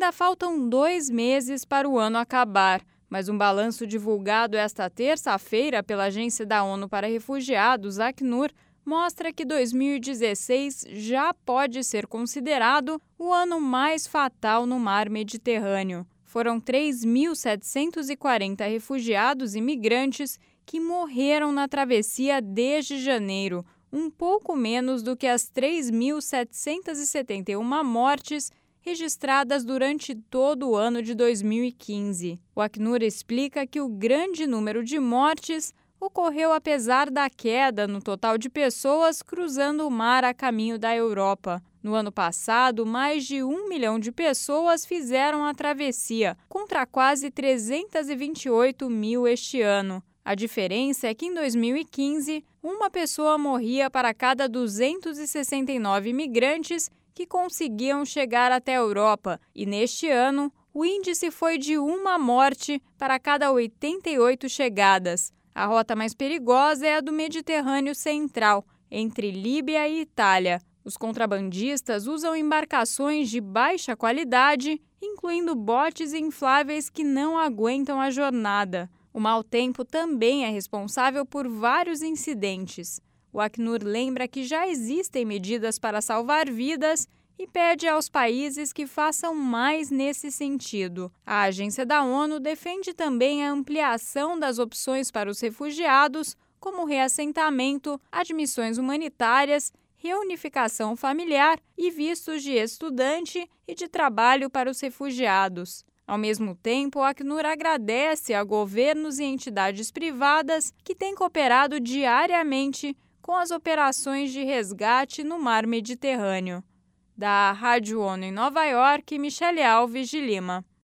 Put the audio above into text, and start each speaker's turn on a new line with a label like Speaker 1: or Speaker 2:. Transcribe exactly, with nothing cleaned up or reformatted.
Speaker 1: Ainda faltam dois meses para o ano acabar, mas um balanço divulgado esta terça-feira pela Agência da ONU para Refugiados, Acnur, mostra que dois mil e dezesseis já pode ser considerado o ano mais fatal no mar Mediterrâneo. Foram três mil setecentos e quarenta refugiados e migrantes que morreram na travessia desde janeiro, um pouco menos do que as três mil setecentos e setenta e uma mortes registradas durante todo o ano de dois mil e quinze. O Acnur explica que o grande número de mortes ocorreu apesar da queda no total de pessoas cruzando o mar a caminho da Europa. No ano passado, mais de um milhão de pessoas fizeram a travessia, contra quase trezentos e vinte e oito mil este ano. A diferença é que em dois mil e quinze, uma pessoa morria para cada duzentos e sessenta e nove imigrantes que conseguiam chegar até a Europa, e neste ano, o índice foi de uma morte para cada oitenta e oito chegadas. A rota mais perigosa é a do Mediterrâneo Central, entre Líbia e Itália. Os contrabandistas usam embarcações de baixa qualidade, incluindo botes infláveis que não aguentam a jornada. O mau tempo também é responsável por vários incidentes. O Acnur lembra que já existem medidas para salvar vidas e pede aos países que façam mais nesse sentido. A agência da ONU defende também a ampliação das opções para os refugiados, como reassentamento, admissões humanitárias, reunificação familiar e vistos de estudante e de trabalho para os refugiados. Ao mesmo tempo, o Acnur agradece a governos e entidades privadas que têm cooperado diariamente com as operações de resgate no mar Mediterrâneo. Da Rádio ONU em Nova York, Michele Alves de Lima.